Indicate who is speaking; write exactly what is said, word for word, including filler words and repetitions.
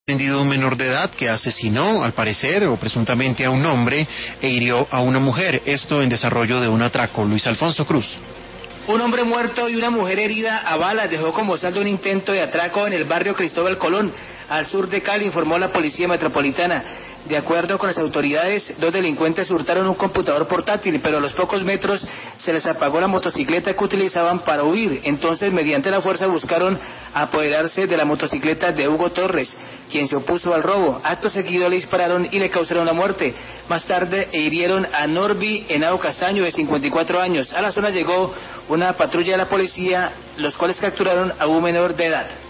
Speaker 1: Aprendido un menor de edad que asesinó, al parecer, o presuntamente a un hombre e hirió a una mujer. Esto en desarrollo de un atraco. Luis Alfonso Cruz.
Speaker 2: Un hombre muerto y una mujer herida a balas dejó como saldo un intento de atraco en el barrio Cristóbal Colón, al sur de Cali, informó la Policía Metropolitana. De acuerdo con las autoridades, dos delincuentes hurtaron un computador portátil, pero a los pocos metros se les apagó la motocicleta que utilizaban para huir. Entonces, mediante la fuerza, buscaron apoderarse de la motocicleta de Hugo Torres, quien se opuso al robo. Acto seguido le dispararon y le causaron la muerte. Más tarde hirieron a Norby Henao Castaño, de cincuenta y cuatro años. A la zona llegó una patrulla de la policía, los cuales capturaron a un menor de edad.